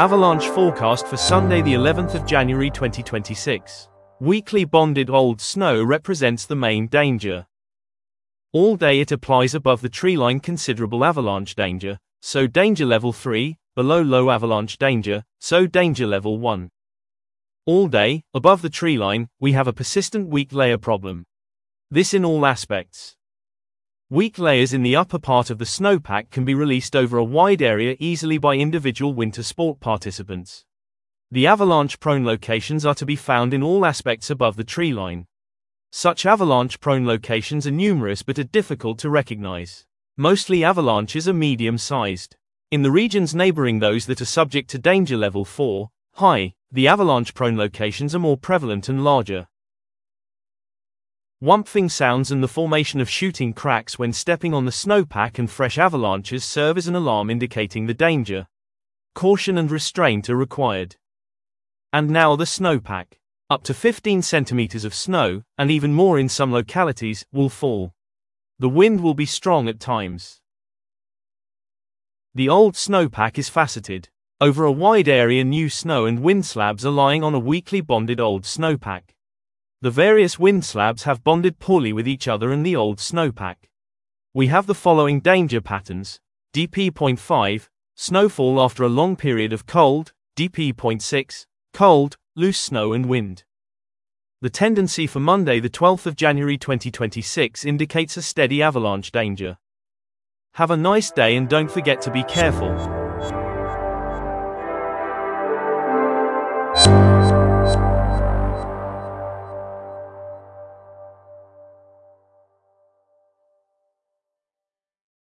Avalanche forecast for Sunday the 11th of January 2026. Weakly bonded old snow represents the main danger. All day it applies above the treeline considerable avalanche danger, so danger level 3, below low avalanche danger, so danger level 1. All day, above the treeline, we have a persistent weak layer problem. This in all aspects. Weak layers in the upper part of the snowpack can be released over a wide area easily by individual winter sport participants. The avalanche-prone locations are to be found in all aspects above the treeline. Such avalanche-prone locations are numerous but are difficult to recognize. Mostly avalanches are medium-sized. In the regions neighboring those that are subject to danger level 4, high, the avalanche-prone locations are more prevalent and larger. Whumping sounds and the formation of shooting cracks when stepping on the snowpack and fresh avalanches serve as an alarm indicating the danger. Caution and restraint are required. And now the snowpack. Up to 15 centimeters of snow, and even more in some localities, will fall. The wind will be strong at times. The old snowpack is faceted. Over a wide area new snow and wind slabs are lying on a weakly bonded old snowpack. The various wind slabs have bonded poorly with each other and the old snowpack. We have the following danger patterns. DP.5, snowfall after a long period of cold. DP.6, cold, loose snow and wind. The tendency for Monday the 12th of January 2026 indicates a steady avalanche danger. Have a nice day and don't forget to be careful.